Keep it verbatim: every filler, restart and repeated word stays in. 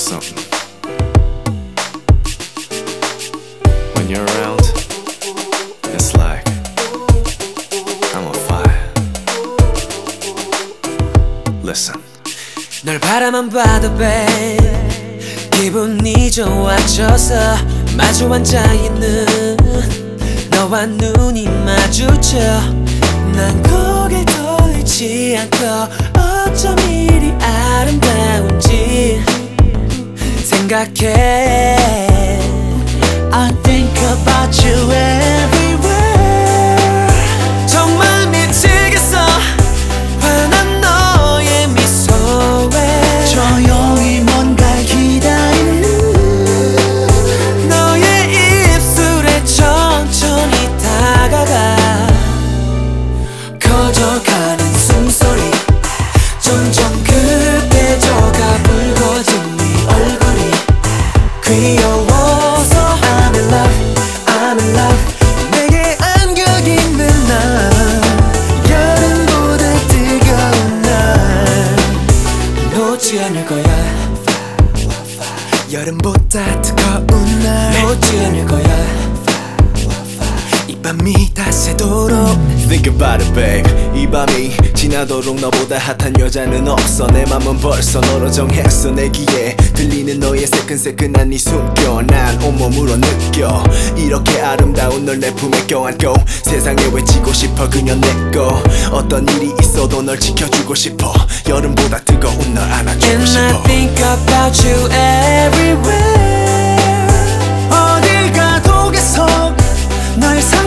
something. When you're around, it's like I'm on fire. Listen. 널 바라만 봐도 babe 기분이 좋아져서 마주 앉아있는 너와 눈이 마주쳐 난 고개 돌리지 않고 어쩜 이리 아름다운지 생각해 I think about you everywhere 정말 미치겠어 환한 너의 미소에 조용히 뭔가를 기다리는 너의 입술에 천천히 다가가 커져가는 숨소리 점점 급해져가 붉어진 네 얼굴이 귀여워서 I'm in love, I'm in love 내게 안겨있는 날 여름보다 뜨거운 날 놓지 않을 거야 여름보다 뜨거운 날 놓지 않을 거야 이 밤이 다 새도록 Think about it babe 이 밤이 지나도록 너보다 핫한 여자는 없어 내 맘은 벌써 너로 정했어 내 귀에 들리는 너의 새끈새끈한 이 숨결 난 온몸으로 느껴 이렇게 아름다운 널 내 품에 껴안고 세상에 외치고 싶어 그녀 내꺼 어떤 일이 있어도 널 지켜주고 싶어 여름보다 뜨거운 널 안아주고 싶어 And I think about you everywhere 어딜 가도 계속 널 상